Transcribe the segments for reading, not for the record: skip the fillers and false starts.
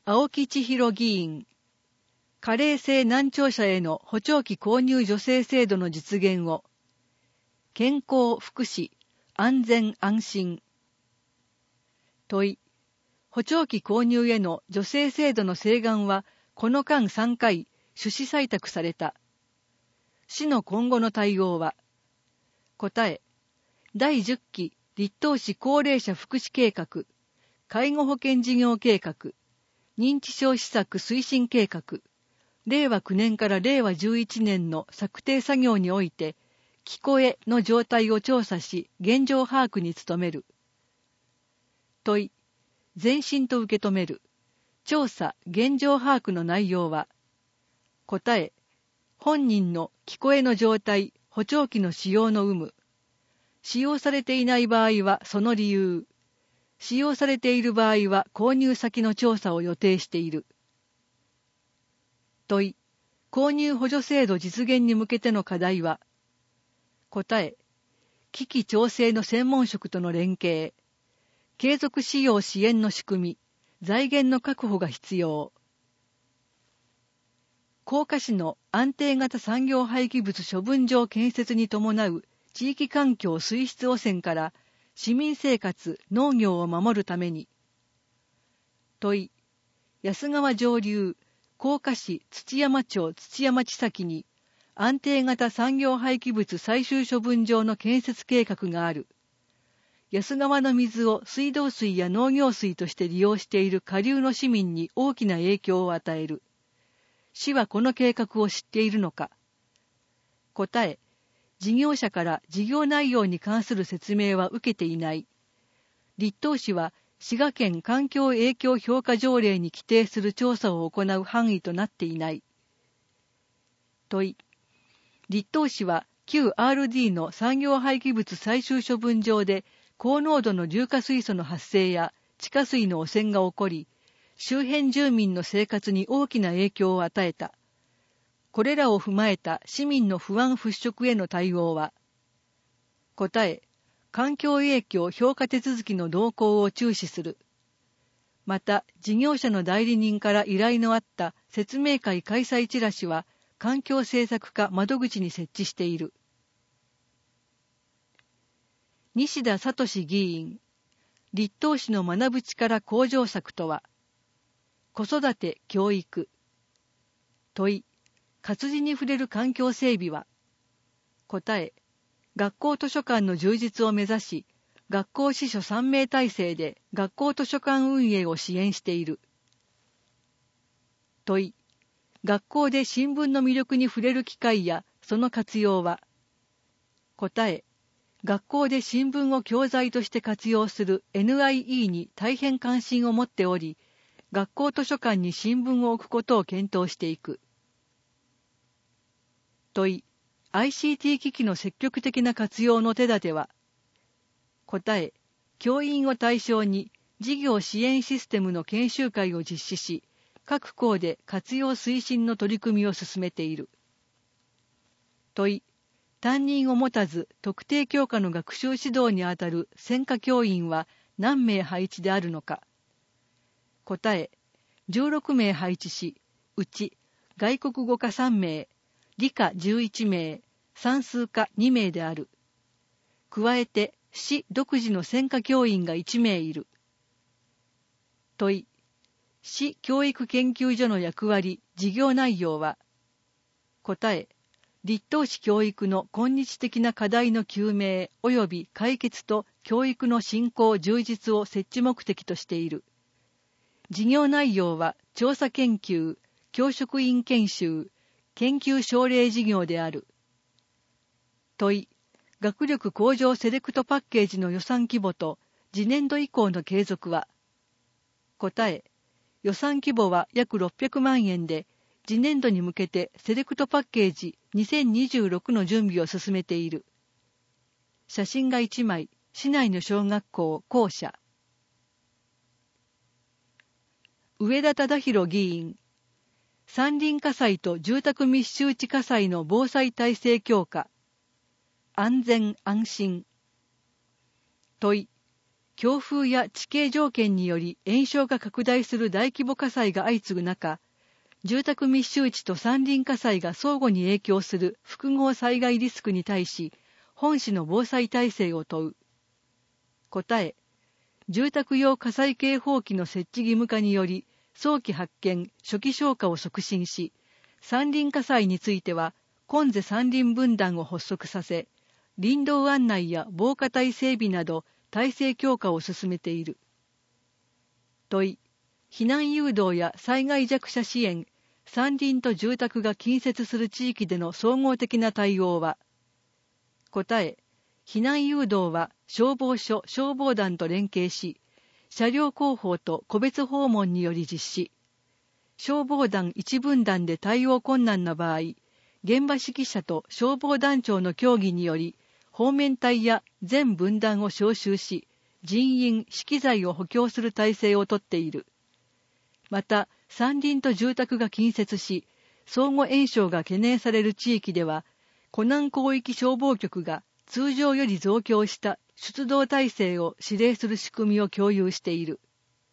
青木千尋議員、加齢性難聴者への補聴器購入助成制度の実現を、健康福祉安全安心。問い、補聴器購入への助成制度の請願はこの間3回趣旨採択された。市の今後の対応は、答え、第10期立東市高齢者福祉計画、介護保険事業計画、認知症施策推進計画、令和9年から令和11年の策定作業において、聞こえの状態を調査し、現状把握に努める。問い、前進と受け止める。調査、現状把握の内容は、答え、本人の聞こえの状態、補聴器の使用の有無。使用されていない場合はその理由。使用されている場合は購入先の調査を予定している。問い、購入補助制度実現に向けての課題は、答え、機器調整の専門職との連携、継続使用支援の仕組み、財源の確保が必要。甲賀市の安定型産業廃棄物処分場建設に伴う地域環境水質汚染から市民生活、農業を守るために。問い、安川上流、甲賀市土山町土山地崎に安定型産業廃棄物最終処分場の建設計画がある。安川の水を水道水や農業水として利用している下流の市民に大きな影響を与える。市はこの計画を知っているのか。答え、事業者から事業内容に関する説明は受けていない。立東市は滋賀県環境影響評価条例に規定する調査を行う範囲となっていない。問い、立東市は旧 RD の産業廃棄物最終処分場で高濃度の硫化水素の発生や地下水の汚染が起こり、周辺住民の生活に大きな影響を与えた。これらを踏まえた市民の不安払拭への対応は、答え、環境影響評価手続きの動向を注視する。また、事業者の代理人から依頼のあった説明会開催チラシは、環境政策課窓口に設置している。西田聡議員、立東市の学ぶ力向上策とは、子育て・教育。問い、活字に触れる環境整備は、答え、学校図書館の充実を目指し、学校司書3名体制で学校図書館運営を支援している。問い、学校で新聞の魅力に触れる機会やその活用は、答え、学校で新聞を教材として活用する NIE に大変関心を持っており、学校図書館に新聞を置くことを検討していく。問い、ICT 機器の積極的な活用の手立ては、答え、教員を対象に事業支援システムの研修会を実施し、各校で活用推進の取り組みを進めている。問い、担任を持たず特定教科の学習指導にあたる専科教員は何名配置であるのか。答え、16名配置し、うち外国語科3名、理科11名、算数科2名である。加えて、市独自の専科教員が1名いる。問い、市教育研究所の役割、事業内容は、答え、立東市教育の今日的な課題の究明及び解決と教育の振興充実を設置目的としている。事業内容は調査研究、教職員研修、研究奨励事業である。問い、学力向上セレクトパッケージの予算規模と次年度以降の継続は、答え、予算規模は約600万円で、次年度に向けてセレクトパッケージ2026の準備を進めている。写真が1枚、市内の小学校校舎。上田忠宏議員、山林火災と住宅密集地火災の防災体制強化。安全安心。問い、 強風や地形条件により延焼が拡大する大規模火災が相次ぐ中、住宅密集地と山林火災が相互に影響する複合災害リスクに対し、本市の防災体制を問う。答え、住宅用火災警報器の設置義務化により、早期発見、初期消火を促進し、山林火災については、今世山林分団を発足させ、林道案内や防火帯整備など、体制強化を進めている。問い、避難誘導や災害弱者支援、山林と住宅が近接する地域での総合的な対応は。答え、避難誘導は消防署、消防団と連携し、車両広報と個別訪問により実施。消防団一分団で対応困難な場合、現場指揮者と消防団長の協議により、方面隊や全分団を招集し、人員、資機材を補強する体制をとっている。また、山林と住宅が近接し、相互延焼が懸念される地域では、湖南広域消防局が通常より増強した出動体制を指令する仕組みを共有している。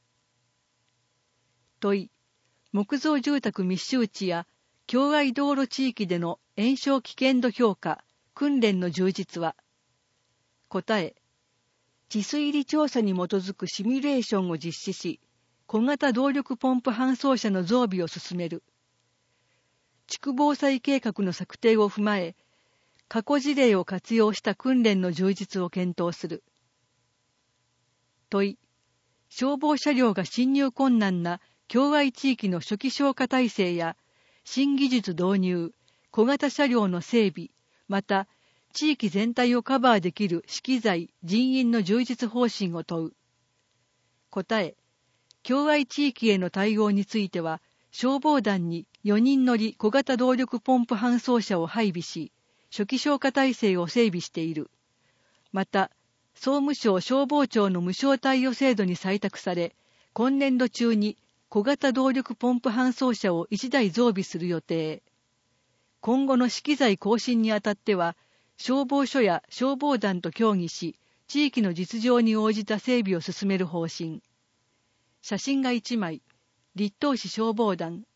問い、木造住宅密集地や境外道路地域での延焼危険度評価、訓練の充実は。答え、地水入り調査に基づくシミュレーションを実施し、小型動力ポンプ搬送車の増備を進める。地区防災計画の策定を踏まえ、過去事例を活用した訓練の充実を検討する。問い、消防車両が進入困難な境外地域の初期消火体制や、新技術導入、小型車両の整備、また、地域全体をカバーできる資機材、人員の充実方針を問う。答え、境外地域への対応については、消防団に4人乗り小型動力ポンプ搬送車を配備し、初期消火体制を整備している。また、総務省消防庁の無償貸与制度に採択され、今年度中に小型動力ポンプ搬送車を1台増備する予定。今後の資機材更新にあたっては、消防署や消防団と協議し、地域の実情に応じた整備を進める方針。写真が1枚、栗東市消防団。